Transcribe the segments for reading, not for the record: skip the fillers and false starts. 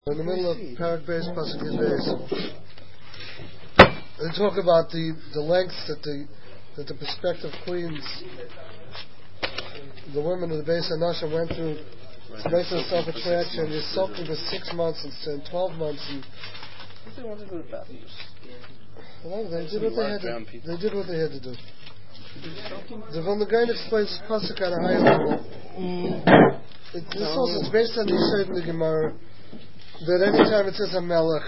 In the middle of Parak Beis, Pasuk Yud Beis, they talk about the lengths that the prospective queens, the women of the Beis Hanashim went through to make themselves attraction. They soaked for 6 months and 12 months. And they wanted to go to bathrooms. Well, they did what they had to do. The Vilna Gaon explains Pasuk at a higher level. It's based on the Yisod in the Gemara. That any time it says a melech,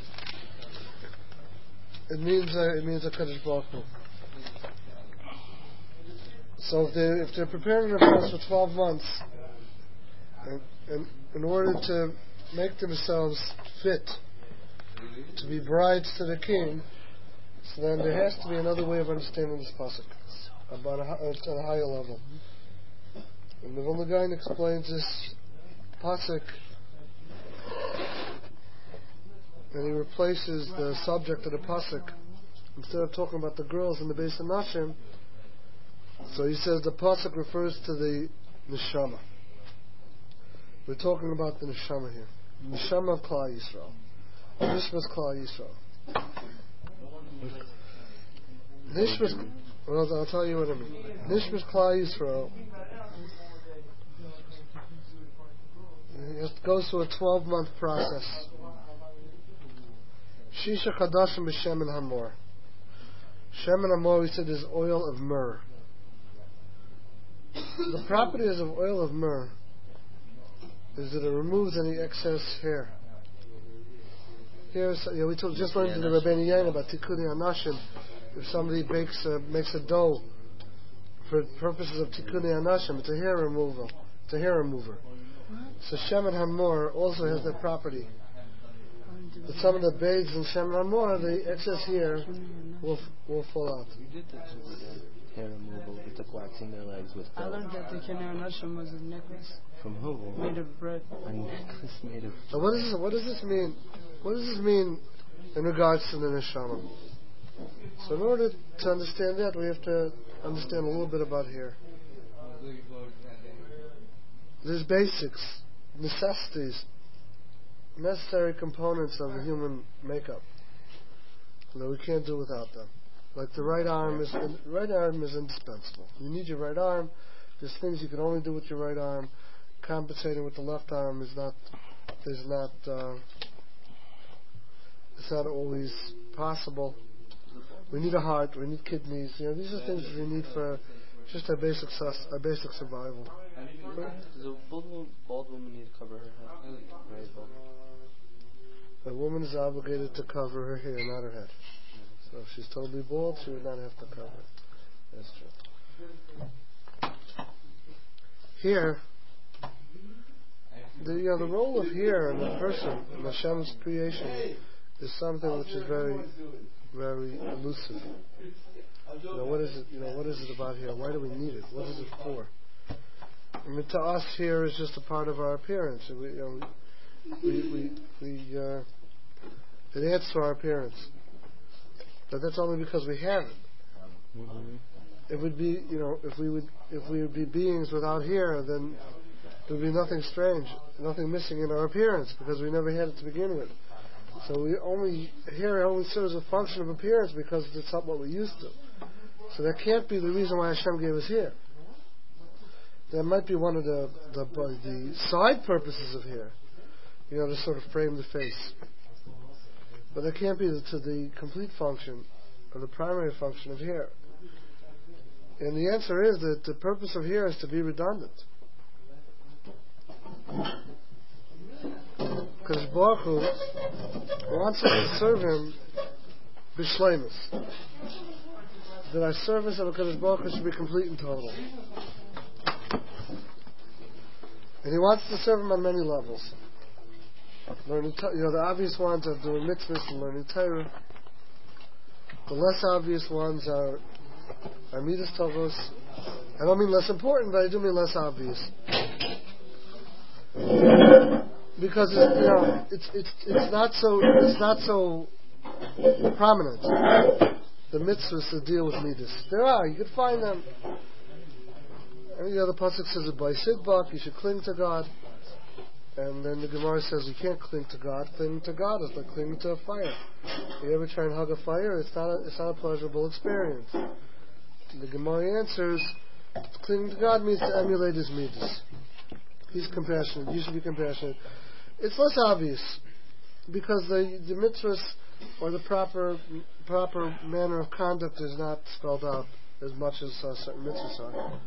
it means a Kadosh Baruch Hu. So if they're preparing themselves for 12 months, and in order to make themselves fit to be brides to the king, so then there has to be another way of understanding this pasuk at a higher level. And the Vilna Gaon explains this pasuk. And he replaces the subject of the pasuk. Instead of talking about the girls in the Beis Hanashim, so he says the pasuk refers to the neshama. We're talking about the neshama here. Neshama of Klal Yisrael. Nishmas Klal Yisrael. Nishmas. Well, I'll tell you what I mean. Nishmas Klal Yisrael. It goes through a 12-month process. Shisha Chadashim b'Shemen Hamor. Shemen Hamor, we said, is oil of myrrh. The properties of oil of myrrh is that it removes any excess hair. Here, we just learned in the Rabbeinu Yain about Tikkun Anashim. If somebody makes a dough for purposes of Tikkun Anashim, it's a hair remover. It's a hair remover. So Shemen Hamor also has that property. But some of the beads in Shemen Hamor, the excess hair will fall out. You did that hair removal. We took waxing their legs with I learned that the Kenan Nashim was a necklace. From who? Made of bread. A necklace made of... So what does this mean? What does this mean in regards to the neshama? So in order to understand that, we have to understand a little bit about hair. There's basics, necessities, necessary components of the human makeup that we can't do without them. Like the right arm is indispensable. You need your right arm. There's things you can only do with your right arm. Compensating with the left arm it's not always possible. We need a heart. We need kidneys. These are things we need for just our basic survival. Does a bald woman need to cover her head? Right, bald. A woman is obligated to cover her hair, not her head. So if she's totally bald, she would not have to cover it. That's true. Here, the role of hair in a person, in Hashem's creation, is something which is very, very elusive. What is it? What is it about hair? Why do we need it? What is it for? I mean, to us, hair is just a part of our appearance. It adds to our appearance, but that's only because we have it. Mm-hmm. It would be, if we would be beings without hair, then there would be nothing strange, nothing missing in our appearance because we never had it to begin with. So hair only serves a function of appearance because it's not what we're used to. So that can't be the reason why Hashem gave us hair. That might be one of the side purposes of hair. To sort of frame the face. But that can't be to the complete function, or the primary function of hair. And the answer is that the purpose of hair is to be redundant. Because Baruch Hu wants us to serve Him b'shleimus. That our service of HaKadosh Baruch Hu should be complete and total. And He wants to serve Him on many levels. Learning, the obvious ones are doing mitzvahs and learning Torah. The less obvious ones are midas tovos. I don't mean less important, but I do mean less obvious. Because it's not so prominent. The mitzvahs that deal with midas. There are, you could find them. The pasuk says that by sidbak you should cling to God. And then the Gemara says you can't cling to God. Clinging to God is like clinging to a fire. You ever try and hug a fire? It's not a pleasurable experience. The Gemara answers, clinging to God means to emulate His midas. He's compassionate. You should be compassionate. It's less obvious because the mitzvahs or the proper manner of conduct is not spelled out as much as certain mitzvahs are.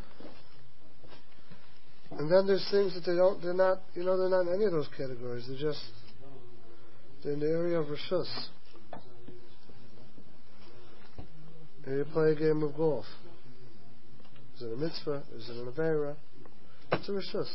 And then there's things that they're not in any of those categories. They're in the area of reshus. And you play a game of golf. Is it a mitzvah? Is it an avera? It's a reshus.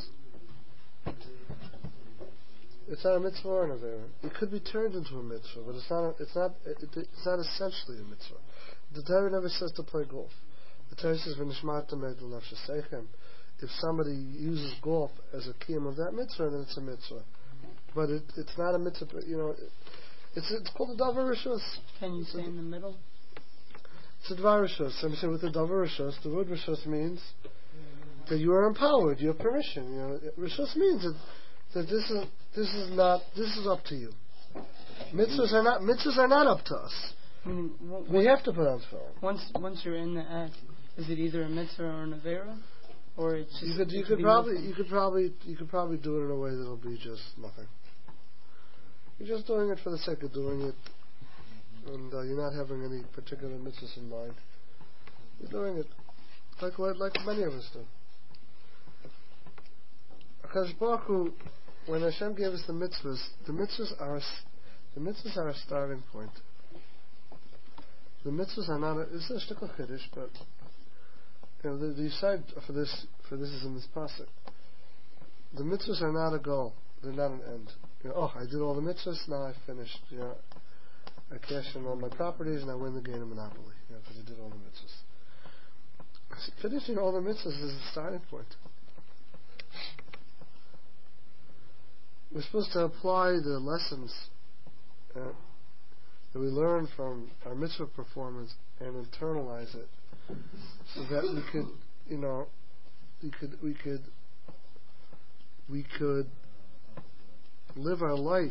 It's not a mitzvah or an avera. It could be turned into a mitzvah, but it's not essentially a mitzvah. The Torah never says to play golf. The Torah says v'nishmartem edel nafsheseichem. If somebody uses golf as a kiyum of that mitzvah, then it's a mitzvah. But it's not a mitzvah. It's called a davar rishus. Can you say in the middle? It's a davar rishus. I'm saying with the davar rishus, the word rishus means that you are empowered. You have permission. Rishus means that this is up to you. Mitzvahs are not up to us. We have to put on tefillin. Once you're in the act, is it either a mitzvah or an avera? Or it's just you could probably do it in a way that'll be just nothing. You're just doing it for the sake of doing it, and you're not having any particular mitzvahs in mind. You're doing it like many of us do. HaKadosh Baruch Hu, when Hashem gave us the mitzvahs are a starting point. The mitzvahs are not. It's a shtickle chiddush, but. The side for this is in this pasuk. The mitzvahs are not a goal; they're not an end. I did all the mitzvahs. Now I finished. I cashed in all my properties and I win the game of Monopoly. Because I did all the mitzvahs. Finishing all the mitzvahs is the starting point. We're supposed to apply the lessons that we learn from our mitzvah performance and internalize it. So that we could live our life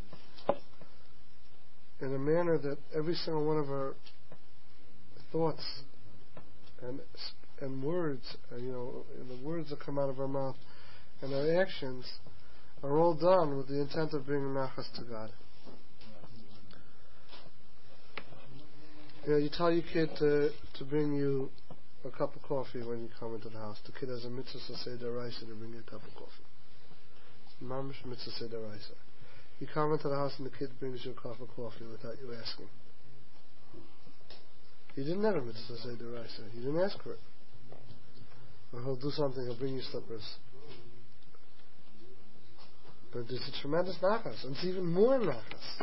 in a manner that every single one of our thoughts and words, and the words that come out of our mouth and our actions are all done with the intent of bringing nachas to God. You tell your kid to bring you a cup of coffee when you come into the house. The kid has a mitzvah say deraisa to bring you a cup of coffee. Mamish mitzvah say deraisa. You come into the house and the kid brings you a cup of coffee without you asking. You didn't have a mitzvah say deraisa. You didn't ask for it. Or he'll do something. He'll bring you slippers. But there's a tremendous nachas, and it's even more nachas.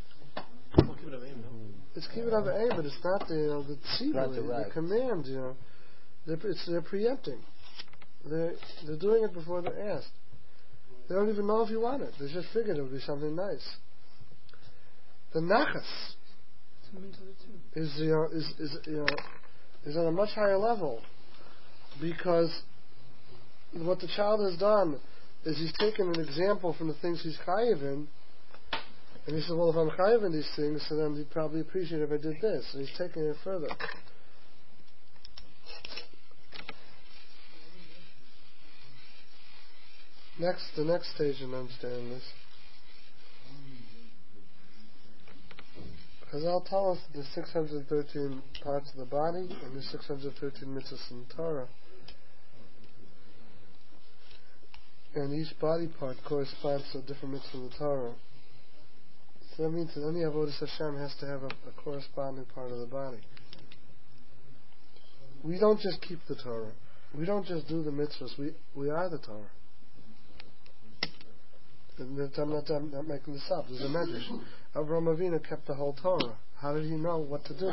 It's kibbut avayim, but it's not the tzivah, the command. They're preempting. They're doing it before they're asked. They don't even know if you want it. They just figured it would be something nice. The nachas is on a much higher level because what the child has done is he's taken an example from the things he's chayiv in. And he said, well, if I'm chayiv in these things, so then he'd probably appreciate if I did this. And he's taking it further. The next stage in understanding this. Chazal tell us the 613 parts of the body and the 613 mitzvahs in the Torah. And each body part corresponds to a different mitzvah in the Torah. So that means that any avodas Hashem has to have a corresponding part of the body. We don't just keep the Torah. We don't just do the mitzvahs. We are the Torah. I'm not making this up. There's a medrash. Avraham Avinu kept the whole Torah. How did he know what to do?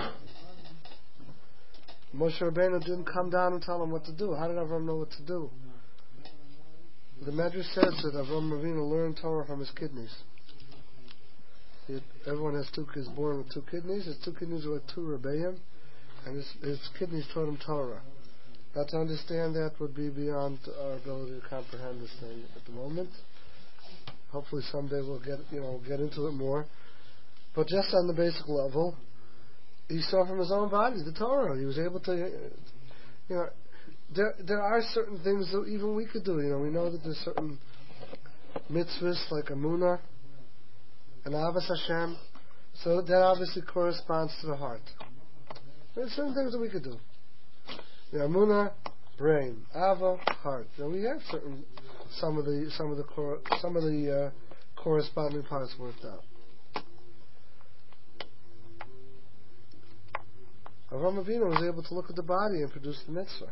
Moshe Rabbeinu didn't come down and tell him what to do. How did Avraham know what to do? The medrash says that Avraham Avinu learned Torah from his kidneys. Everyone has is born with two kidneys. His two kidneys were two rebbeim, and his kidneys taught him Torah. Now to understand that would be beyond our ability to comprehend this thing at the moment. Hopefully someday we'll get into it more. But just on the basic level, he saw from his own body the Torah. He was able to, there are certain things that even we could do. We know that there's certain mitzvahs like Amunah and Avas Hashem. So that obviously corresponds to the heart. There's certain things that we could do. Amunah, brain. Ava, heart. We have some of the corresponding parts worked out. Avraham Avinu was able to look at the body and produce the mitzvah.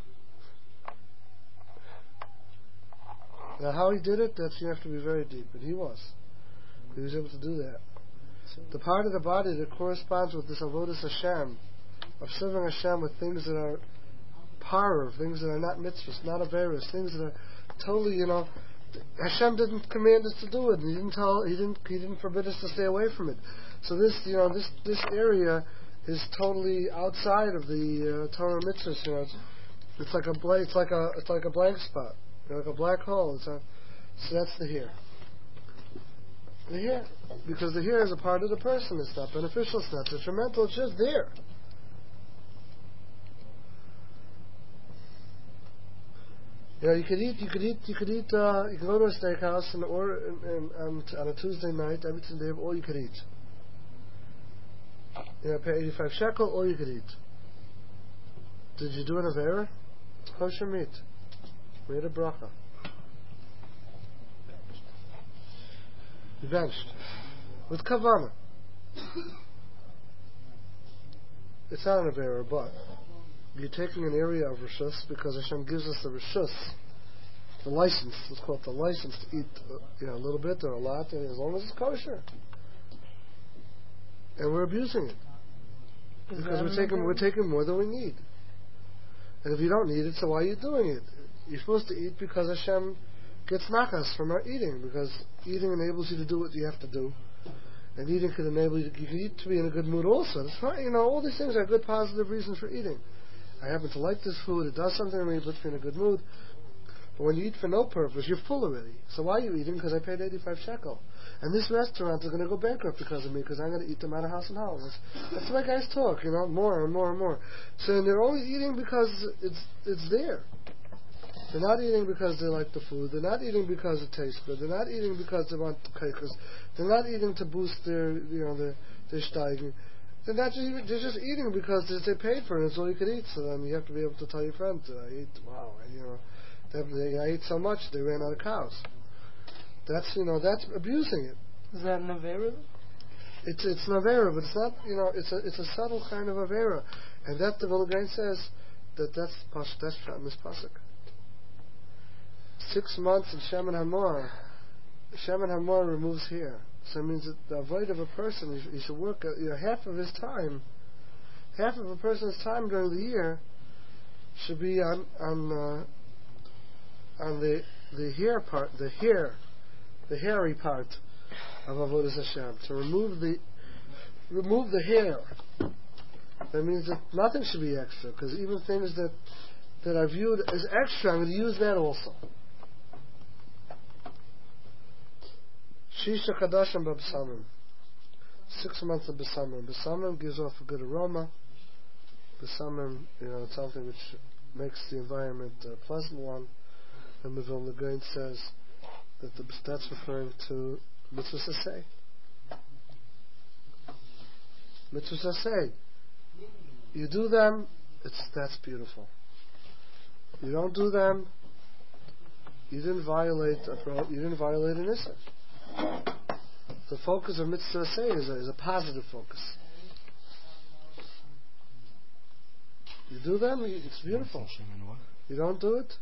Now, how he did it, you have to be very deep, but he was. He was able to do that. The part of the body that corresponds with this avodas Hashem, of serving Hashem with things that are parv, things that are not mitzvahs, not averos, things that are totally, Hashem didn't command us to do it. He didn't forbid us to stay away from it. So this area is totally outside of the Torah mitzvahs. It's like a blank spot, like a black hole. So that's the hair. The hair, because the hair is a part of the person. It's not beneficial. It's not detrimental. It's just there. You could go to a steakhouse and on a Tuesday night, every Tuesday, they have all you could eat. Pay 85 shekel, all you could eat. Did you do an avera? It's kosher meat. Made a bracha. You benched. With kavanah. It's not an avera, but you're taking an area of rishus because Hashem gives us the rishus, the license. Let's call it the license to eat, a little bit or a lot, and as long as it's kosher. And we're abusing it because we're taking more than we need. And if you don't need it, so why are you doing it? You're supposed to eat because Hashem gets nakas from our eating, because eating enables you to do what you have to do, and eating can enable you to eat to be in a good mood also. That's fine. All these things are good, positive reasons for eating. I happen to like this food. It does something to me. It puts me in a good mood. But when you eat for no purpose, you're full already. So why are you eating? Because I paid 85 shekel. And this restaurant is going to go bankrupt because of me, because I'm going to eat them out of house and house. That's the way guys talk, more and more and more. So they're only eating because it's there. They're not eating because they like the food. They're not eating because it tastes good. They're not eating because they want kaikas. They're not eating to boost their steigen. They're just eating because they paid for it. It's all you could eat. So then you have to be able to tell your friends, I ate so much they ran out of cows. That's abusing it. Is that an avera? It's an avera, but it's not. It's a subtle kind of avera, and that the Vilna Gaon says that's from this pasuk. 6 months in Shem and Hamor. Shem and Hamor removes hair. So it means that the avoid of a person, he should work half of his time, half of a person's time during the year should be on the hair part, the hairy part of Avodas Hashem. To remove the hair. That means that nothing should be extra, because even things that are viewed as extra, I'm going to use that also. Shisha Kadashim B'Besamim. 6 months of Besamim. Besamim gives off a good aroma. Besamim, it's something which makes the environment a pleasant one. And the Vilna Gaon says that that's referring to Mitzvah Saseh. Mitzvah Saseh. You do them, that's beautiful. You don't do them, you didn't violate an issa. The focus of Mitzvah Say is a positive focus. You do them, it's beautiful. You don't do it,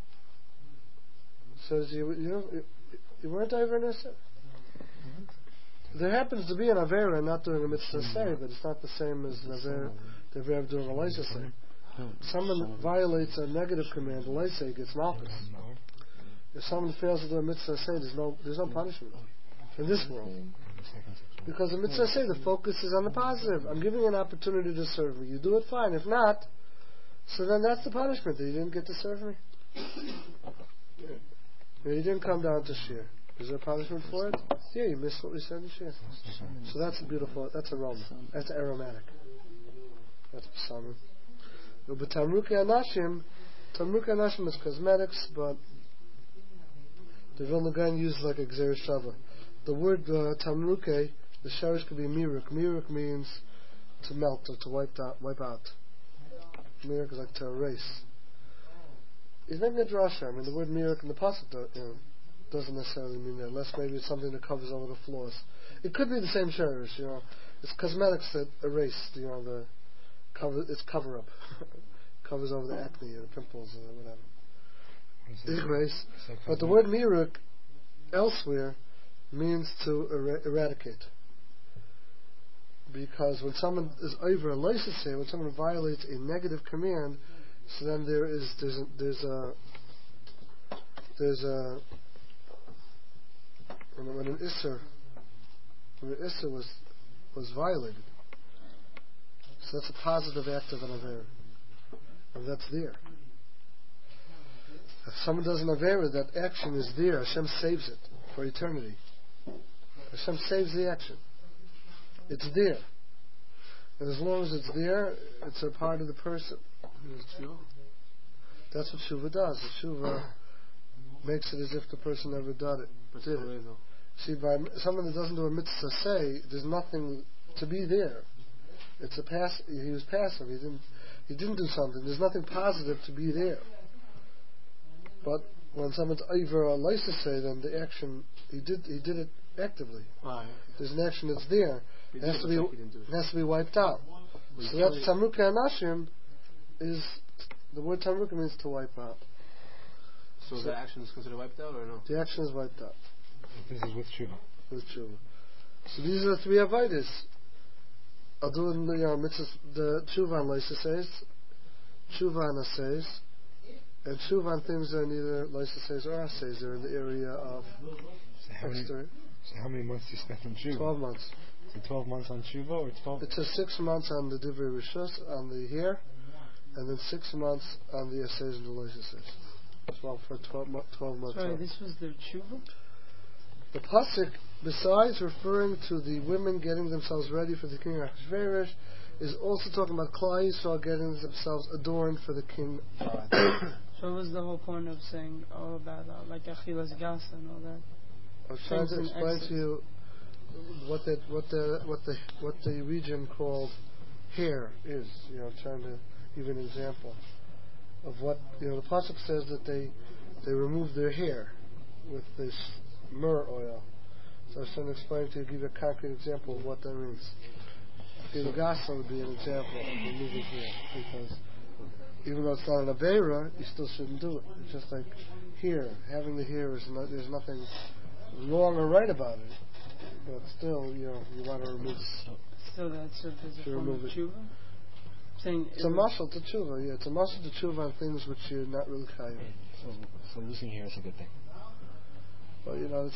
says you weren't over an issa. There happens to be an avera not doing a Mitzvah Say, but it's not the same as an avera the avera doing a Leisa Say. Someone violates a negative command, a Leisa gets malchus. If someone fails to do a Mitzvah Say, there's no punishment in this world. Because the Mitzvah Say, the focus is on the positive. I'm giving you an opportunity to serve me. You do it, fine. If not, so then that's the punishment, that you didn't get to serve me. You didn't come down to share. Is there a punishment for it? Yeah, you missed what we said this year. So that's a beautiful, that's aroma. That's aromatic. That's psalm. But Tamruke Anashim is cosmetics, but the Vilna Gaon uses like a Gzeir Shava. The word Tamruke, the sharish could be miruk. Miruk means to melt or to wipe out. Miruk is like to erase. He's making a drasha. I mean, the word miruk in the pasuk doesn't necessarily mean that, unless maybe it's something that covers over the flaws. It could be the same sharish, It's cosmetics that erase, the cover. It's cover up, covers over the acne or the pimples or whatever. Erase. But the word miruk elsewhere means to eradicate. Because when someone is over a license here, when someone violates a negative command, so then there's a when an Isser was violated, so that's a positive act of an Avera, and that's there. If someone does an Avera, that action is there. Hashem saves it for eternity. Hashem saves the action. It's there. And as long as it's there, it's a part of the person. That's what Shuvah does. The Shuvah makes it as if the person never did it. See, by someone that doesn't do a mitzvah say, there's nothing to be there. It's he was passive. He didn't do something. There's nothing positive to be there. But when someone's over a license say, then the action he did it actively. There's an action that's there. It has to be wiped out. So that's Tamruke Anashim. Is the word Tamruke means to wipe out. So the action is considered wiped out or no? The action is wiped out. This is with Tshuva. With Tshuva. So these are the three avodas. I'll do in the Tshuva and Lysa says, Tshuva and Assays, and Tshuva and things that are neither Lysa says or Assays. They're in the area of So how many months do you spend on Tshuva? 12 months. So 12 months on Tshuva or 12? It says 6 months on the Divrei Rishus, on the hair, and then 6 months on the Assays and the Lysa says. 12 months. Sorry, this was their Tshuva? The pasuk, besides referring to the women getting themselves ready for the king of Achashverosh, is also talking about Klal Yisrael getting themselves adorned for the king. So what was the whole point of saying all about like Achilas Gasa and all that? I was trying to explain to you what the region called hair is. Trying to give an example of what the pasuk says that they remove their hair with this myrrh oil. So I was trying to explain to you, give you a concrete example of what that means. The Gasa would be an example of removing hair, because even though it's not an Aveira, you still shouldn't do it. It's just like hair. Having the hair there's nothing wrong or right about it, but still, you want to remove it. Still, that's a form of tshuva? It's a mashal to tshuva, yeah. It's a mashal to tshuva on things which you're not really chayav. So losing hair is a good thing. Well,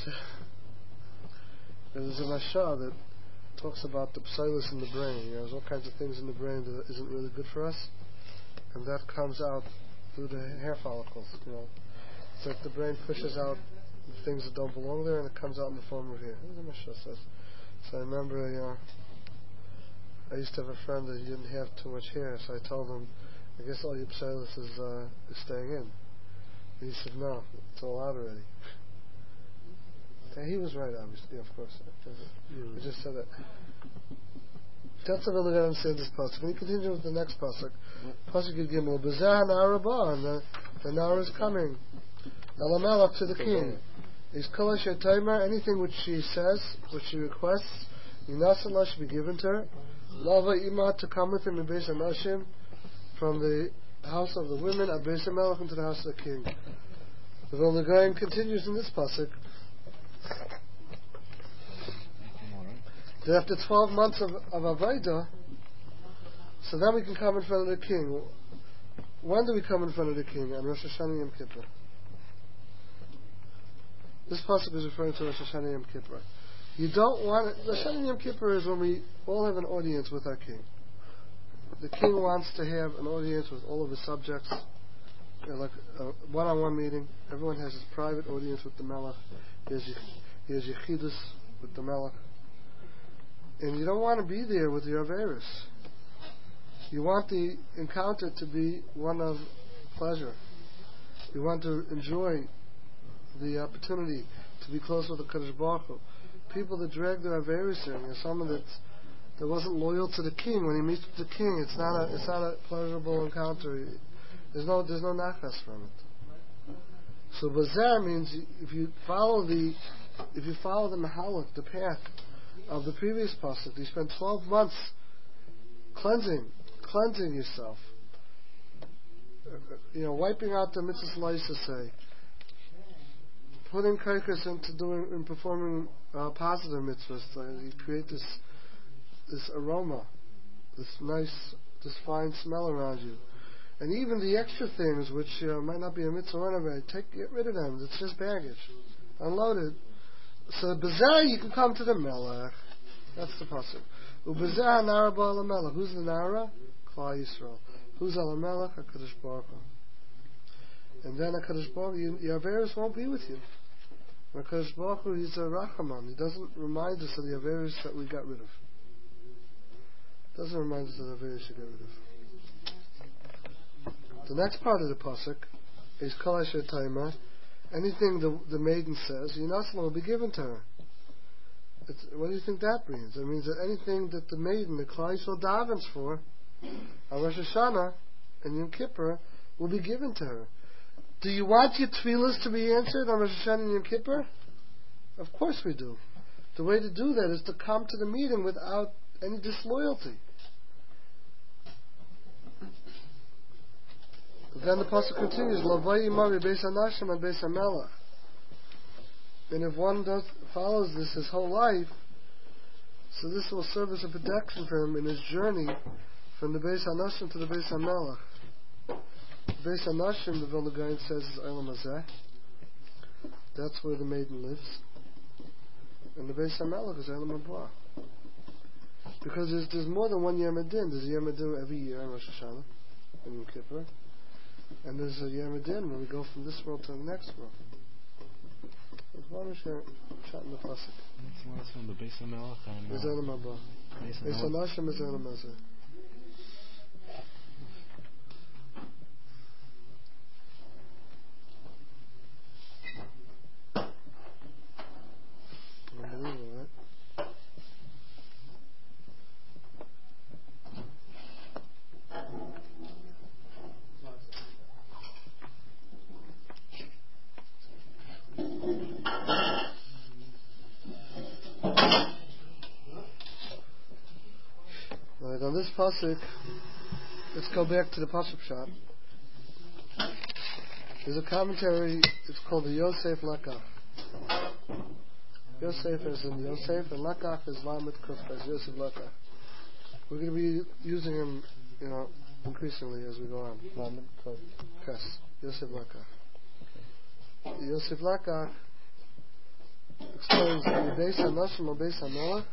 there's a mashal that talks about the psilus in the brain. There's all kinds of things in the brain that isn't really good for us, and that comes out through the hair follicles. It's like the brain pushes out the things that don't belong there, and it comes out in the form of hair. That's what the mashal says. So I remember, I used to have a friend that he didn't have too much hair, so I told him, I guess all your psilus is staying in. And he said, no, it's all out already. And he was right, obviously, of course. I just said that. That's the way to understand this pasuk. When you continue with the next pasuk, pasuk Gimel, B'zah Na'arabah, and the Na'ar is coming. Elamelech to the king. Is Kol Asher Taimer, anything which she says, which she requests, Yinasallah should be given to her. Lava Imah to come with him in Beis Hanashim, from the house of the women, at Beis HaMelech into the house of the king. The Vilna Gaon continues in this pasuk that after 12 months of Avodah, so then we can come in front of the king. When do we come in front of the king? On Rosh Hashanah Yom Kippur. This pasuk is referring to Rosh Hashanah Yom Kippur. You don't want it. Rosh Hashanah Yom Kippur is when we all have an audience with our king. The king wants to have an audience with all of his subjects like a one-on-one meeting. Everyone has his private audience with the Melech. He has Yechidus with the Melech. And you don't want to be there with your Averis. You want the encounter to be one of pleasure. You want to enjoy the opportunity to be close with the Kadosh Baruch Hu. People that drag their Averis in, someone that wasn't loyal to the king. When he meets with the king, it's not a pleasurable encounter. There's no nachas from it. So Bazar means if you follow the Mahalach, the path of the previous pasuk, you spend 12 months cleansing yourself, wiping out the mitzvahs l'isasei, putting kaikas into performing positive mitzvahs. You create this aroma, this fine smell around you, and even the extra things which might not be a mitzvah or whatever, get rid of them. It's just baggage, unload it. So Bazar, you can come to the Melech. That's the pasuk. Ubazar nara ba'al Melech. Who's the nara? Klal Yisrael. Who's al Melech? HaKadosh Baruch Hu. And then HaKadosh Baruch Hu, your Averis won't be with you. HaKadosh Baruch Hu, he's a Rachaman. He doesn't remind us of the Averis that we got rid of. Doesn't remind us of the Averis we got rid of. The next part of the pasuk is Kol Asher Taima. Anything the maiden says, Yinasla will be given to her. What do you think that means? It means that anything that the maiden, the Klal Yisrael davens for, on Rosh Hashanah and Yom Kippur, will be given to her. Do you want your tefillas to be answered on Rosh Hashanah and Yom Kippur? Of course we do. The way to do that is to come to the meeting without any disloyalty. Then the pasuk continues, Lavai Imari Beis Hanashim and Beis Hamelech. And if one follows this his whole life, so this will serve as a protection for him in his journey from the Beis Hanashim to the Beis Hamelech. Beis Hanashim, the Vilna Gaon says, is Olam Hazeh. That's where the maiden lives. And the Beis Hamelech is Olam Haba. Because there's more than one Yom Adin. There's a Yom Adin every year on Rosh Hashanah and Yom Kippur. And there's a Yom Adin when we go from this world to the next world. There's one shot in the pasuk. What's the last one? The Beis Hamelech and Is Olam Haba. Beis Hanashim is Olam Hazeh. Unbelievable, right? Right, on this pasuk, let's go back to the pasuk shot. There's a commentary. It's called the Yosef Lakach. Yosef is in Yosef, and Lakach is Lamed Kufkas. Yosef Lakach. We're going to be using him, increasingly as we go on. Lamed Kufkas. Yosef Lakach. Yosef Lakach explains the Beis Hanashim or Beis Hamelech.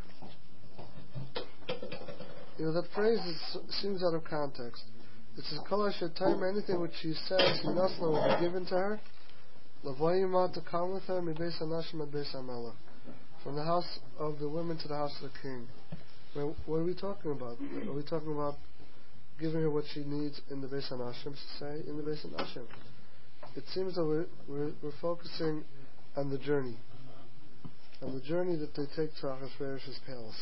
That phrase seems out of context. It says, Kol Asher Taima, anything which she says, Yinasla will be given to her. Lavayimah, to come with her, Mi Beis Hanashim and Beis Hamelech. From the house of the women to the house of the king. Well, what are we talking about? Are we talking about giving her what she needs in the Beis Hanashim, say, in the Beis Hanashim? It seems that we're focusing on the journey. On the journey that they take to Achashverosh's palace.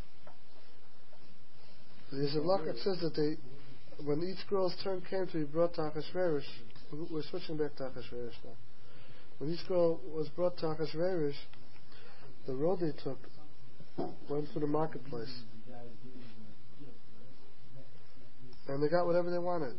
The Yosef Lakach says that when each girl's turn came to be brought to Achashverosh, we're switching back to Achashverosh now. When each girl was brought to Achashverosh, the road they took went through the marketplace. And they got whatever they wanted.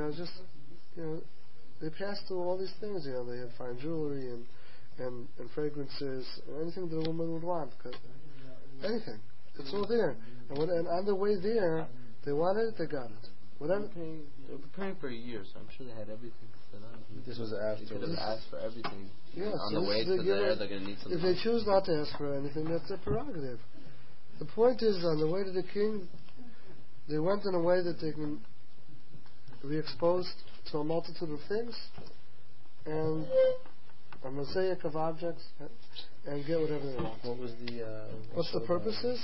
They passed through all these things. They had fine jewelry and fragrances, and anything that a woman would want. Anything. It's all there. And on the way there, they wanted it, they got it. Whatever. They were preparing for a year, so I'm sure they had everything set up. This was after. They could have asked for everything. Yes. On the way to there, they're going to need something. If they choose not to ask for anything, that's their prerogative. The point is, on the way to the king, they went in a way that they can be exposed to a multitude of things and a mosaic of objects and get whatever they want. What was the... What's the purposes?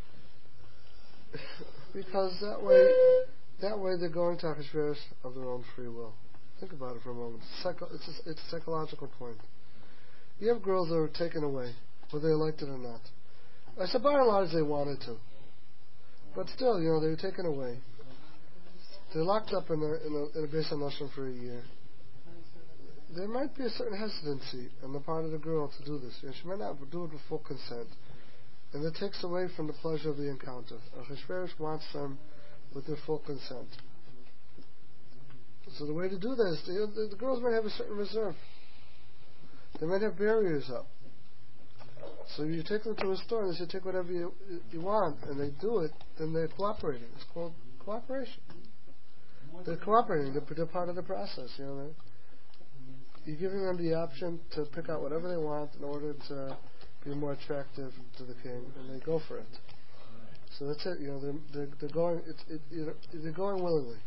Because that way they're going to Achashverosh of their own free will. Think about it for a moment. It's a psychological point. You have girls that are taken away, whether they liked it or not. I said by and large they wanted to. But still, they were taken away. They're locked up in a Beis HaNashim for a year. There might be a certain hesitancy on the part of the girl to do this. She might not do it with full consent. And that takes away from the pleasure of the encounter. Achashverosh wants them with their full consent. So the way to do that is the girls might have a certain reserve. They might have barriers up. So you take them to a store and they say, take whatever you want, and they do it, then they're cooperating. It's called cooperation. They're cooperating. They're part of the process. You're giving them the option to pick out whatever they want in order to be more attractive to the king, and they go for it. So that's it. They're going. They're going willingly.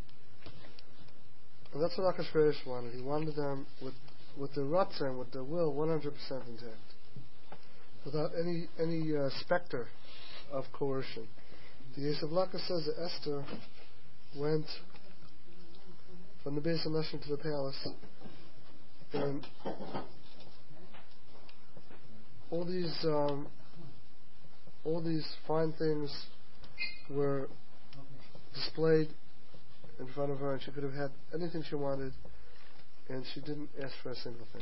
And that's what Achashverosh wanted. He wanted them with their ratzon, with their will, 100% intact, without any specter of coercion. The Yosef Laka says that Esther went from the Beis HaNashim to the palace, and all these fine things were displayed in front of her, and she could have had anything she wanted, and she didn't ask for a single thing.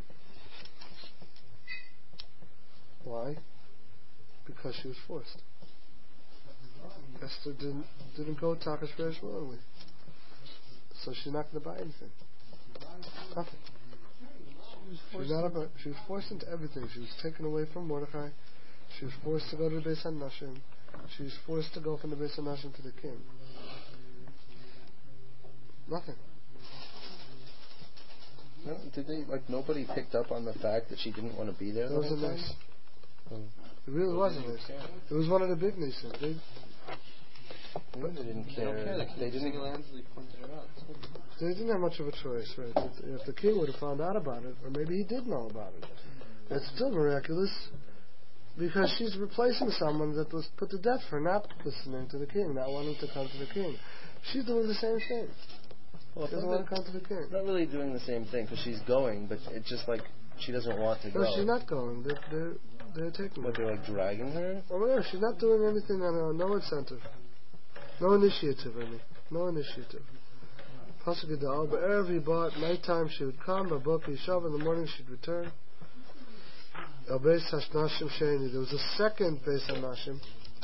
Why? Because she was forced. Esther didn't go to Achashverosh willingly, so she's not going to buy anything. Nothing. She was forced into everything. She was taken away from Mordechai. She was forced to go to the Beis HaNashim. She was forced to go from the Beis HaNashim to the king. Nothing. No, did they, nobody picked up on the fact that she didn't want to be there? That was a nice. It really was a nice. It was one of the big nieces. They didn't care. They single-handedly pointed it out. They didn't have much of a choice, right? If the king would have found out about it, or maybe he did know about it, it's still miraculous, because she's replacing someone that was put to death for not listening to the king, not wanting to come to the king. She's doing the same thing. She doesn't want to come to the king. Not really doing the same thing, because she's going, but it's just she doesn't want to go. No, she's not going. They're taking her. But they're dragging her? Oh, no, she's not doing anything on her. No incentive. No initiative, No initiative. Pasuk Yidal, B'erev he bought, nighttime she would come, B'bokeh Yishav, in the morning she'd return. El Beis HaNashim Sheni, there was a second Beis HaNashim.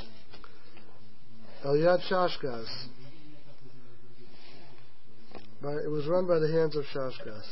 El Yad Shashgaz. It was run by the hands of Shashgaz.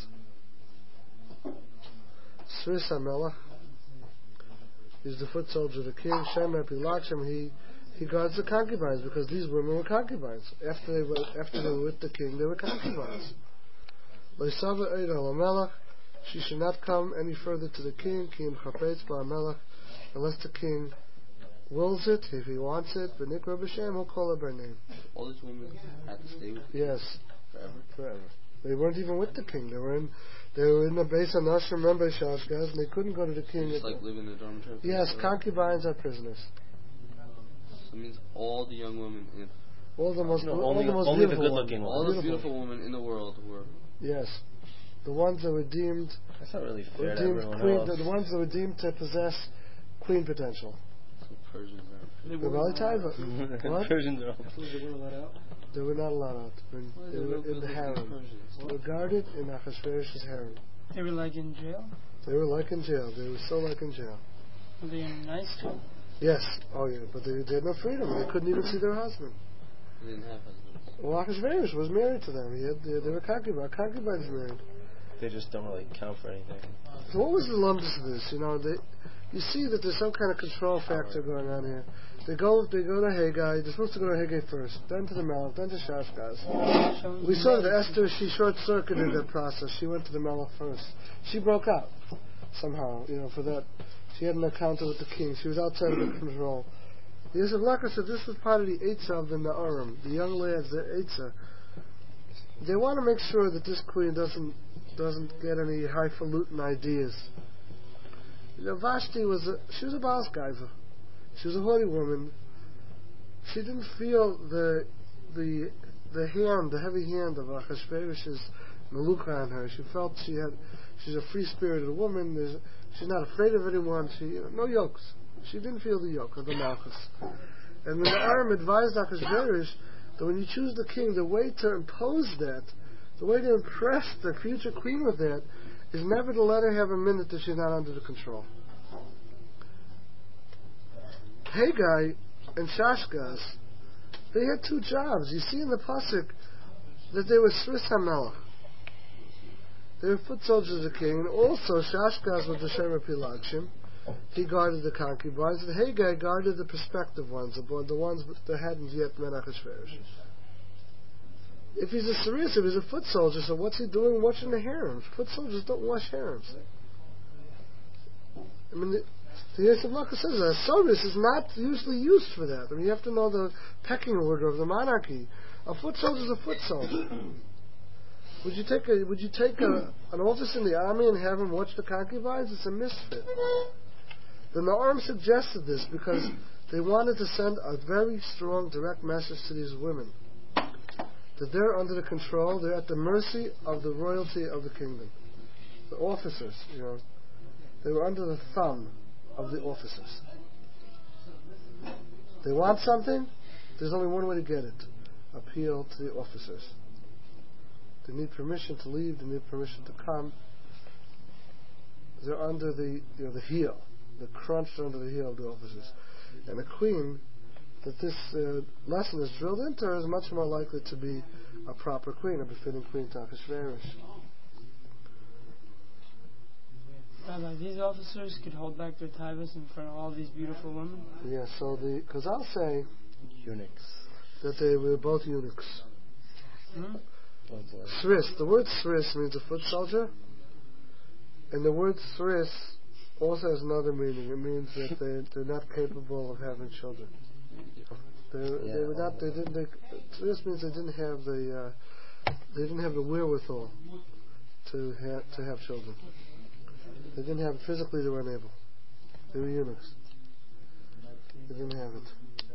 Sris HaMelech, he's the foot soldier of the king. Shem Epilachim, he guards the concubines, because these women were concubines. After they were with the king, they were concubines. Leisava Eid HaMelech, she should not come any further to the king, Kim Chapetz Ba'Melech, unless the king wills it, if he wants it. V'nikra b'shem, he'll call her by name. All these women had to stay with the king? Yes. Forever? They weren't even with the king. They were in the Beis HaNashim, run by Shashgaz, and they couldn't go to the king. Just live in the dormitory? Yes, concubines are prisoners. So it means all the young women All the most only beautiful the good-looking all ones. the beautiful women in the world were... Yes. The ones that were deemed... That's not really fair to deemed everyone queen, else. the ones that were deemed to possess queen potential. So Persians are... The Bali Taiva. What? Persians are... They were not allowed out. They were in the harem. They were guarded in Achashverosh's harem. They were in jail? They were in jail. They were so in jail. Were they in nice jail? Yes. Oh, yeah. But they had no freedom. They couldn't even see their husband. They didn't have husbands. Well, Achashverosh was married to them. They were concubines. Concubines married. They just don't really count for anything. So what was the lumbus of this? You see that there's some kind of control factor going on here. They go to Haggai. They're supposed to go to Haggai first, then to the Melech, then to Shashgaz. We saw that Esther, she short-circuited that process. She went to the Melech first. She broke out somehow, for that. She had an encounter with the king. She was outside of the control. Yosef Laka said this was part of the Eitzah of the Na'arim, the young lads, the Eitzah. they want to make sure that this queen doesn't get any highfalutin ideas. Vashti she was a Balsgeiser. She was a haughty woman. She didn't feel the heavy hand of Achashverosh's melucha on her. She felt she's a free-spirited woman. She's not afraid of anyone. No yokes. She didn't feel the yoke of the Malchus. And when the Aram advised Achashverosh that when you choose the king, the way to impose that, the way to impress the future queen with that, is never to let her have a minute that she's not under the control. Haggai and Shashgaz, they had two jobs. You see in the pasuk that they were Sris HaMelech. They were foot soldiers of the king, and also Shashgaz was the Shemer Pilagshim. He guarded the concubines, and Haggai guarded the prospective ones, the ones that hadn't yet met Achashverosh. If he's a Saris, if he's a foot soldier, so what's he doing watching the harems? Foot soldiers don't wash harems. I mean, the Yosef Laka says that a Saris is not usually used for that. I mean, you have to know the pecking order of the monarchy. A foot soldier is a foot soldier. Would you take an officer in the army and have him watch the concubines? It's a misfit. The Na'arim suggested this because they wanted to send a very strong, direct message to these women that they're under the control, they're at the mercy of the royalty of the kingdom. The officers, they were under the thumb of the officers. They want something, there's only one way to get it. Appeal to the officers. They need permission to leave, they need permission to come. They're under the heel. They're crunched under the heel of the officers. And a queen that this lesson is drilled into her is much more likely to be a proper queen, a befitting queen to Achashverosh. Rabbi, these officers could hold back their taivas in front of all these beautiful women? Yeah, so because I'll say Eunuchs. that they were both eunuchs. Sris, the word Sris means a foot soldier, and the word Sris also has another meaning. It means that they're not capable of having children. They were not. Sris means they didn't have the wherewithal to have children. They didn't have physically. They were unable. They were eunuchs. They didn't have it.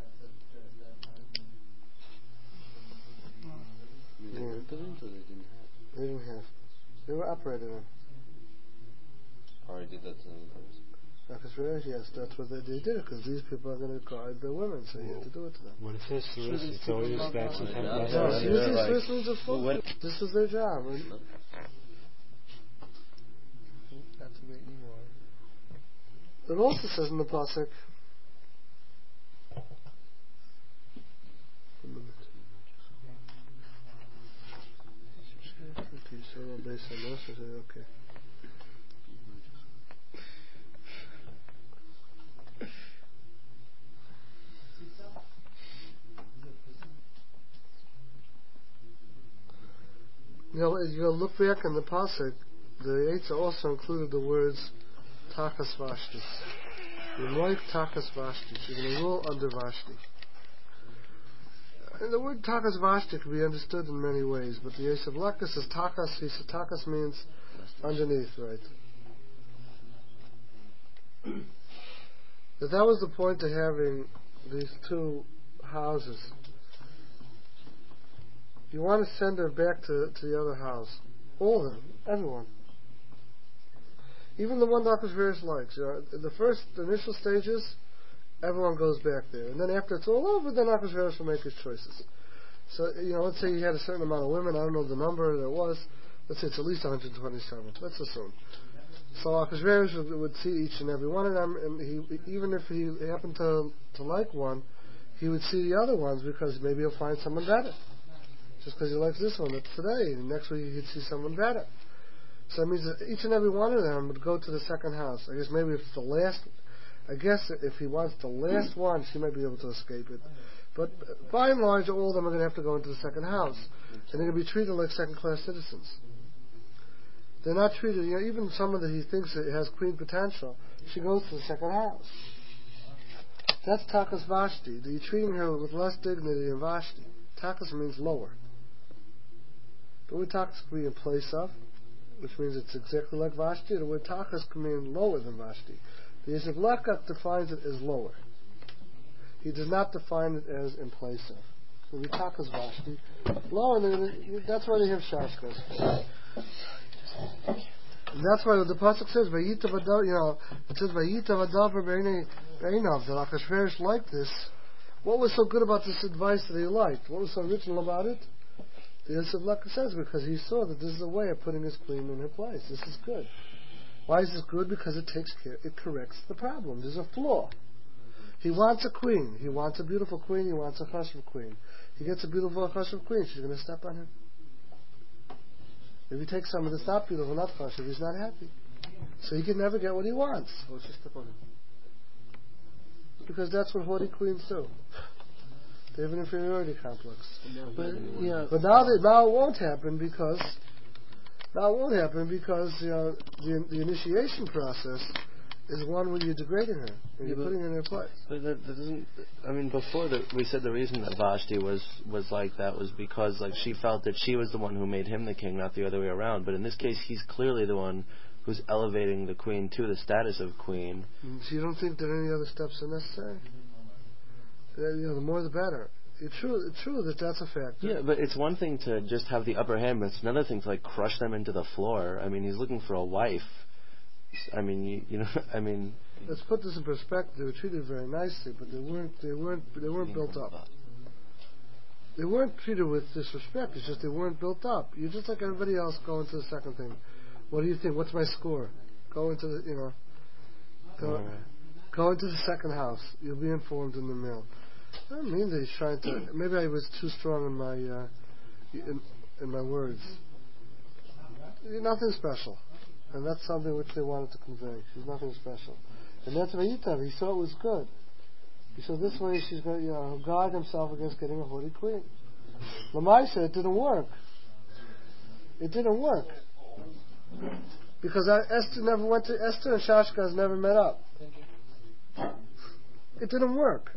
They were impotent or they didn't have? They didn't have. They were operated on. Already did that to them first. Achashverosh, yes, that's what they did because these people are going to guard the women, so you have to do it to them. What it says Sris, it's always back to No, usually Sris means a foot. This was their job. Right? Not to make anymore. It also says in the pasuk. Okay, so based on this, I say okay. You look back in the pasuk, the Eitzah also included the words Tachas Vashti. You like Tachas Vashti. You're going to rule under Vashti. And the word Tachas Vashti can be understood in many ways, but the Yosef Laka says Tachas. He said Tachas means underneath, right? That was the point of having these two houses. You want to send her back to the other house. All of them. Everyone. Even the one Dr. Veris likes. In the initial stages, everyone goes back there. And then after it's all over, then Dr. Veris will make his choices. So, let's say he had a certain amount of women. I don't know the number there was. Let's say it's at least 127. Let's assume. So Achashverosh would see each and every one of them, and even if he happened to like one, he would see the other ones because maybe he'll find someone better. Just because he likes this one, that's today, and next week he'd see someone better. So that means that each and every one of them would go to the second house. I guess maybe if it's the last, if he wants the last one, she might be able to escape it. But by and large, all of them are going to have to go into the second house. And they're going to be treated like second-class citizens. They're not treated, even someone that he thinks has queen potential, she goes to the second house. That's Tachas Vashti. You're treating her with less dignity than Vashti. Tachas means lower. The word takas can be in place of, which means it's exactly like Vashti. The word takas can mean lower than Vashti. The Yosef Lekach defines it as lower. He does not define it as in place of. So the takas Vashti, lower than, that's why they have shashkas. And that's why the pasuk says, "Vayita v'dav," it says, "Vayita v'dav be'einav." That Achashverosh liked this. What was so good about this advice that he liked? What was so original about it? The Yosef Lekach says because he saw that this is a way of putting his queen in her place. This is good. Why is this good? Because it takes care, it corrects the problem. There's a flaw. He wants a queen. He wants a beautiful queen. He wants a chashuv queen. He gets a beautiful chashuv queen. She's going to step on him. If he takes someone that's not beautiful, not chashuv, he's not happy. So he can never get what he wants. What's she step on him? Because that's what haughty queens do. They have an inferiority complex. But now it won't happen because the initiation process is one where you're degrading her and you're putting her in her place. But that doesn't. I mean, before we said the reason that Vashti was like that was because like she felt that she was the one who made him the king, not the other way around. But in this case, he's clearly the one who's elevating the queen to the status of queen. So you don't think that any other steps are necessary? The more the better. It's true that that's a factor. Yeah, but it's one thing to just have the upper hand, but it's another thing to like crush them into the floor. I mean, he's looking for a wife. I mean, I mean. Let's put this in perspective. They were treated very nicely, but they weren't built up. They weren't treated with disrespect. It's just they weren't built up. You're just like everybody else. Go into the second thing. What do you think? What's my score? Go into the go into the second house. You'll be informed in the mail. I don't mean that he's trying to. Maybe I was too strong in my words. You're nothing special. And that's something which they wanted to convey. She's nothing special. And that's Vayitav. He saw it was good. He said this way she's going to guard himself against getting a haughty queen. Lamaisa, it didn't work. It didn't work. Because Esther and Shashgaz never met up. It didn't work.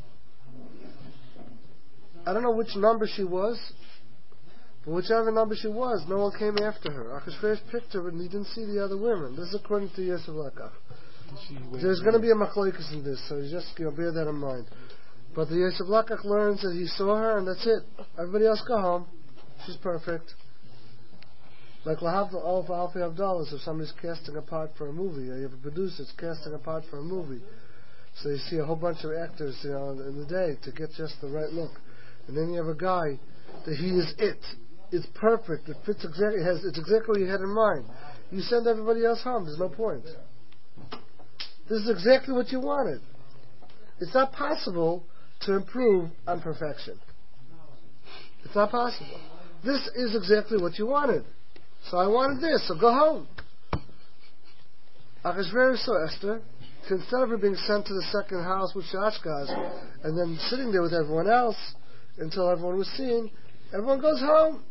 I don't know which number she was, but whichever number she was, no one came after her. Achashverosh picked her, and he didn't see the other women. This is according to Yosef Lekach. There's going to be a machlokes in this, so you just bear that in mind. But the Yosef Lekach learns that he saw her, and that's it. Everybody else go home. She's perfect. Like Lahavdal Alfi Avdalas, if somebody's casting a part for a movie, or you have a producer that's casting a part for a movie. So you see a whole bunch of actors, in the day to get just the right look. And then you have a guy that he is it. It's perfect. It fits exactly. It's exactly what you had in mind. You send everybody else home. There's no point. This is exactly what you wanted. It's not possible to improve on perfection. It's not possible. This is exactly what you wanted. So I wanted this. So go home. Achashverosh saw Esther. So instead of her being sent to the second house with Shashgaz and then sitting there with everyone else until everyone was seen, everyone goes home.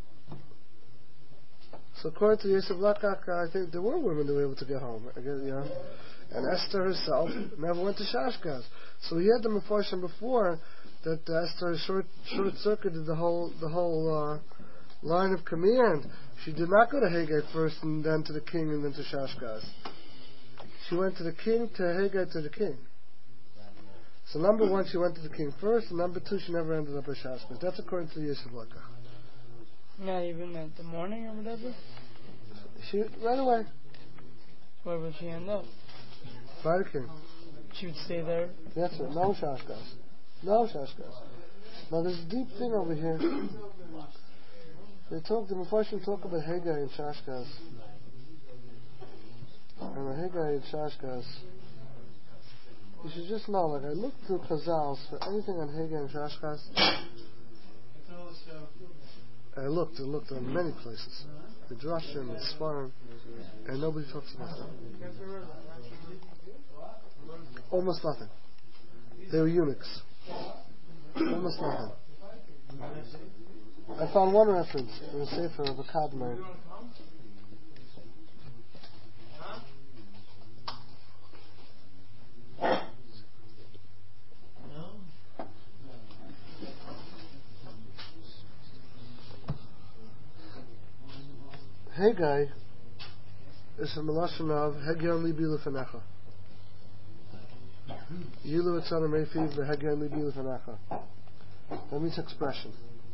So according to Yosef Lekach, I think there were women that were able to get home. And Esther herself never went to Shashgaz. So he had the Mefarshim before that Esther short-circuited the whole line of command. She did not go to Haggai first and then to the king and then to Shashgaz. She went to the king, to Haggai, to the king. So number one, she went to the king first, and number two, she never ended up at Shashgaz. That's according to Yosef Lekach. Not even at the morning or whatever? She right away. Where would she end up? By the king. She would stay there? That's it. No Shashgaz. No Shashgaz. Now there's a deep thing over here. The Mefarshim talk about Haggai and Shashgaz. And Haggai and Shashgaz. You should just know, like I looked through Chazals for anything on Haggai and Shashgaz. I looked in many places. The Drashim, the Sfarim, and nobody talks about them. Almost nothing. They were eunuchs. Almost nothing. I found one reference in the Sefer of a Kadmon. Haggai is from the lashon of Hegyon Libi Lefenecha. Yilu etzana mefiv v'Hegyon Libi Lefenecha. That means expression.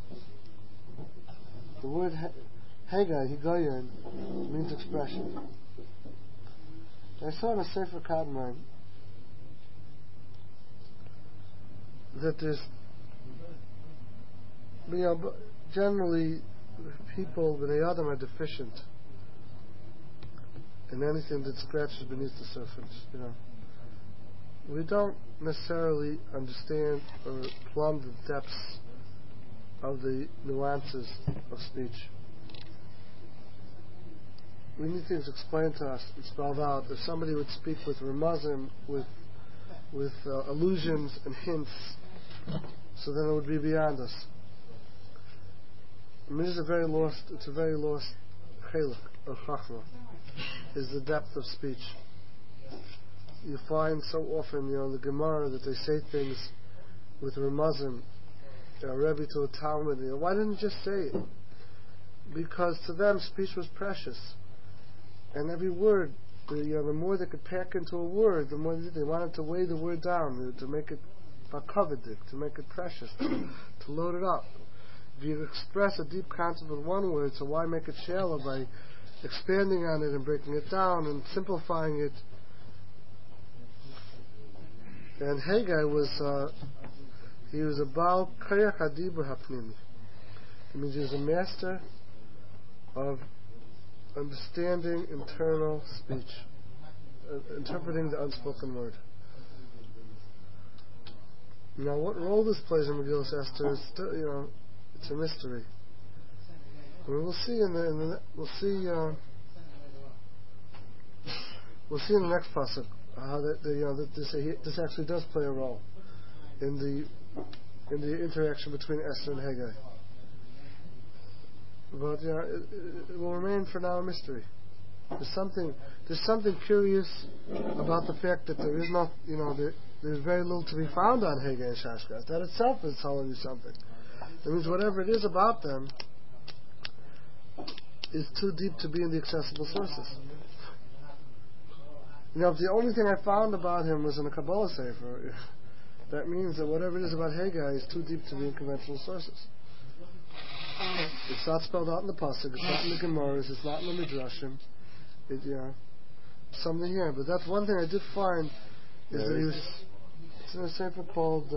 The word Haggai, Higayon, means expression. I saw in a Sefer Kadmon that there's, generally people, Bnei Adam, are deficient in anything that scratches beneath the surface. We don't necessarily understand or plumb the depths of the nuances of speech. We need things explained to us and spelled out. If somebody would speak with remazim, with allusions and hints, so then it would be beyond us. I mean, it's a very lost chelik of chachma, is the depth of speech. You find so often, in the Gemara, that they say things with remazim, a Rebbe to a Talmud. Why didn't you just say it? Because to them, speech was precious, and every word, the more they could pack into a word, the more they wanted to weigh the word down, to make it bakavedik, to make it precious, to load it up. If you express a deep concept with one word, so why make it shallow by expanding on it and breaking it down and simplifying it? And Haggai was a Baal Koyach HaDibur HaPnimi. It means he was a master of understanding internal speech, interpreting the unspoken word. Now, what role this plays in Megillas Esther is still, it's a mystery. We'll see we'll see in the next pasuk how that this actually does play a role in the interaction between Esther and Haggai. But it will remain for now a mystery. There's something curious about the fact that there is not, there's very little to be found on Haggai and Shashgaz. That itself is telling you something. That means whatever it is about them is too deep to be in the accessible sources. If the only thing I found about him was in a Kabbalah Sefer, that means that whatever it is about Haggai is too deep to be in conventional sources. It's not spelled out in the pasuk. It's not in the Gemaras. It's not in the Midrashim. Something here. But that's one thing I did find is that he was. It's in a sefer called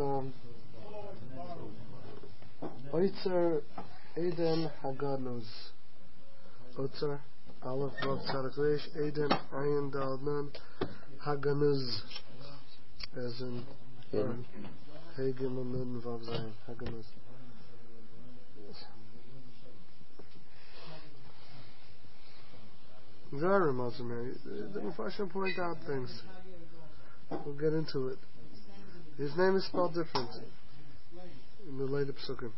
Oitzer Eden Haganuz. Oitzer Aleph Vav Tzadik Reish Eden Ayin Dal Nun Haganuz, as in Hagim Nun Vav Zayin Haganuz. Very Mazamir. The Mufashim point out things. We'll get into it. His name is spelled different in the later Psukim.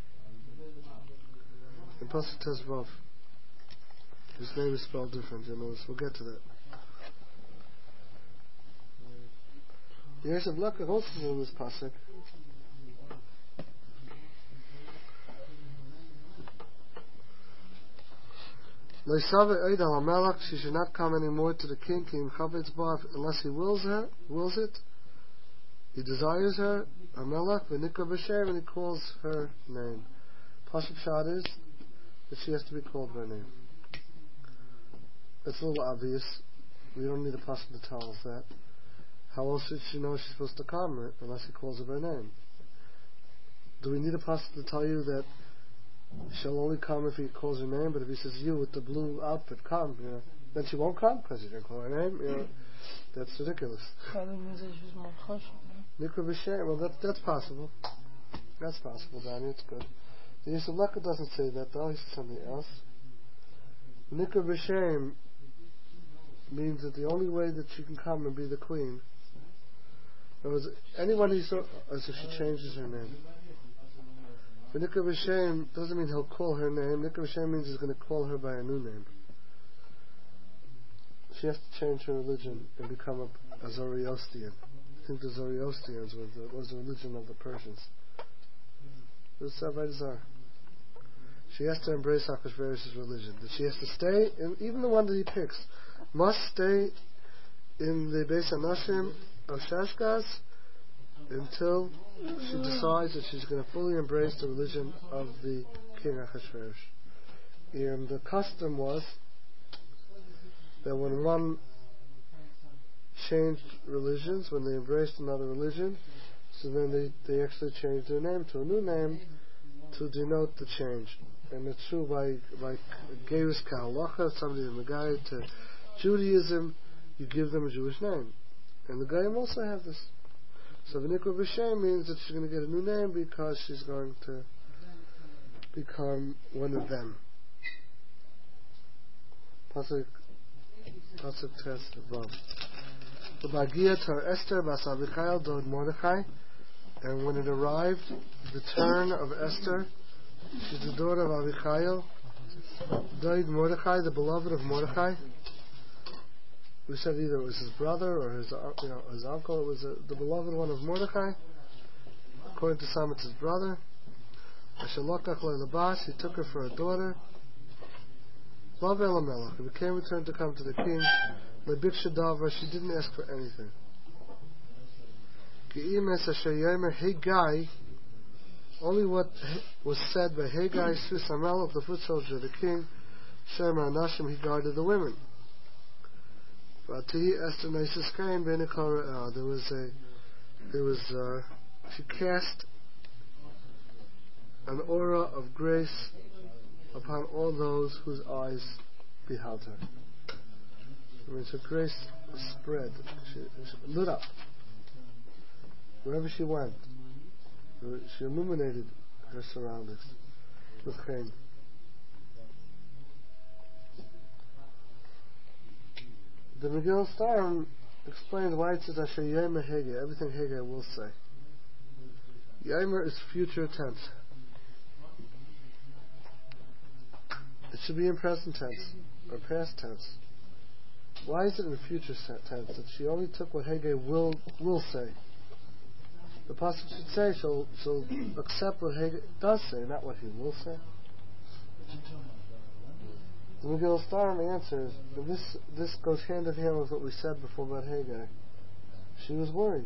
In Pasuk Tezvav, his name is spelled different. We'll get to that. Yosef Lekach also in this Pasuk. She should not come anymore to the king unless he wills it. He desires her, Amelach, v'nikra b'shem, and he calls her name. Pasuk Shad is that she has to be called by name. It's a little obvious. We don't need a pasuk to tell us that. How else should she know she's supposed to come unless he calls her by name? Do we need a pasuk to tell you that she'll only come if he calls her name, but if he says you with the blue outfit, come, then she won't come because he didn't call her name. That's ridiculous. Probably means that she's more chashuv. Nikra b'shem. Well, that's possible. That's possible, Danny. It's good. The Yosef Lekach doesn't say that though. He says something else. Nikra b'shem means that the only way that she can come and be the queen was anyone who saw as if she changes her name. But Nikra b'shem doesn't mean he'll call her name. Nikra b'shem means he's going to call her by a new name. She has to change her religion and become a Zoroastrian. I think the Zoroastrians was the religion of the Persians. This is Avodah Zarah. she has to embrace Achashverosh's religion. That she has to stay, even the one that he picks, must stay in the Beis Hanashim of Shashgaz until she decides that she's going to fully embrace the religion of the king Achashverosh. And the custom was that when one changed religions, when they embraced another religion, so then they actually changed their name to a new name to denote the change. And it's true by Gerus Kahalacha, somebody in the guy to Judaism, you give them a Jewish name. And the Goyim also have this. So V'nikra B'Shem means that she's going to get a new name because she's going to become one of them. Pasuk test above. The Bagia Tar Esther Bas Abichail Dod Mordechai, and when it arrived, the turn of Esther, she's the daughter of Abichail, Dod Mordechai, the beloved of Mordechai. We said either it was his brother or his uncle. It was the beloved one of Mordechai. According to some, it's his brother. Ashalokach le'labas, he took her for a daughter. Lav Elamelech, it became returned to come to the king. Le'biksha davar, she didn't ask for anything. Ge'imes asher yomer Hegai, only what was said by Hegai, Svis HaMelech, the foot soldier of the king, Shemer Anashim, he guarded the women. She cast an aura of grace upon all those whose eyes beheld her. I mean, her grace spread. She lit up. Wherever she went, she illuminated her surroundings with chen. The Megillah Star explains why it says Asher Yomer Hege, everything Hege will say. Yomer is future tense. It should be in present tense or past tense. Why is it in future tense? That she only took what Hege will say. The pasuk should say she'll accept what Hege does say, not what he will say. The Megillah Star answers that this goes hand in hand with what we said before about Hagar. She was worried.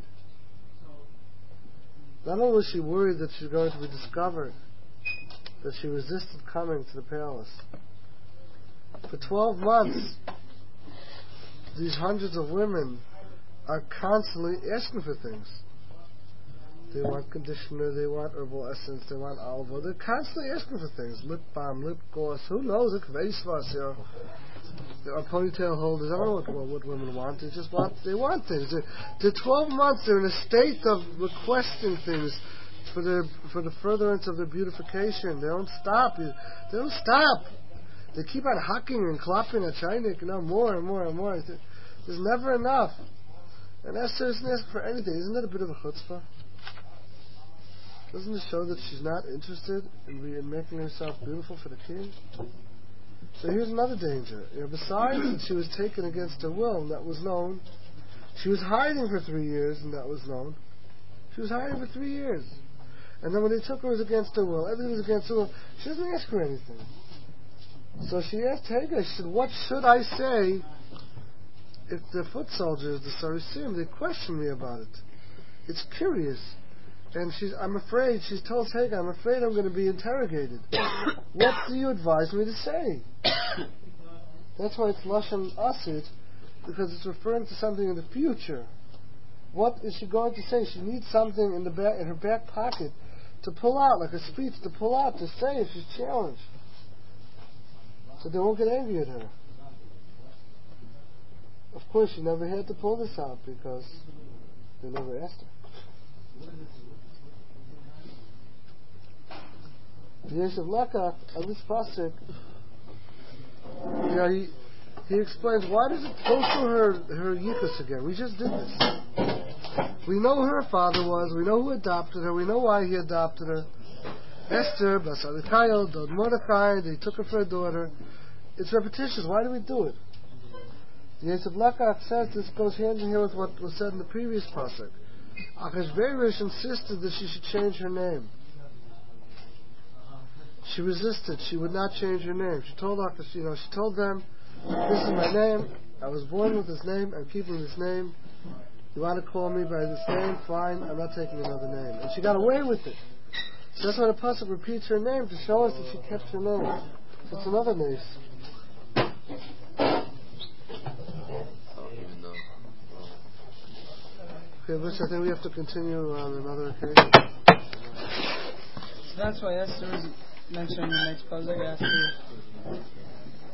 Not only was she worried that she's going to be discovered, that she resisted coming to the palace. For 12 months, these hundreds of women are constantly asking for things. They want conditioner, they want herbal essence, they want olive oil. They're constantly asking for things. Lip balm, lip gloss, who knows? There are ponytail holders. I don't know what women want. They want things. They're 12 months, they're in a state of requesting things for the furtherance of their beautification. They don't stop. They keep on hacking and clapping at China, more and more and more. There's never enough. And Esther isn't asking for anything. Isn't that a bit of a chutzpah? Doesn't it show that she's not interested in making herself beautiful for the king? So here's another danger. Besides that she was taken against her will, and that was known. She was hiding for 3 years, and that was known. She was hiding for 3 years. And then when they took her, it was against her will. Everything was against her will. She doesn't ask for anything. So she asked Hagar, she said, what should I say if the foot soldiers, the Sarasim, they question me about it? It's curious. And I'm afraid, she's told Hagar, I'm afraid I'm going to be interrogated. What do you advise me to say? That's why it's Lashon Asid, because it's referring to something in the future. What is she going to say? She needs something in her back pocket to pull out, like a speech to pull out, to say if she's challenged. So they won't get angry at her. Of course, she never had to pull this out because they never asked her. The Yosef Lekach, of this pasuk, he explains, why does it go through her yichus again? We just did this. We know who her father was, we know who adopted her, we know why he adopted her. Esther, Bas Abichail, Dod Mordechai, they took her for a daughter. It's repetitious, why do we do it? The Yosef Lekach says this goes hand in hand with what was said in the previous pasuk. Achashverosh insisted that she should change her name. she resisted. She would not change her name. She told she told them, "This is my name. I was born with this name. I'm keeping this name. You want to call me by this name? Fine. I'm not taking another name." And she got away with it. So that's why the pasuk repeats her name to show us that she kept her name. So it's another name. Okay, Rich, I think we have to continue on another occasion. So that's why Esther was mentioned in the next puzzle after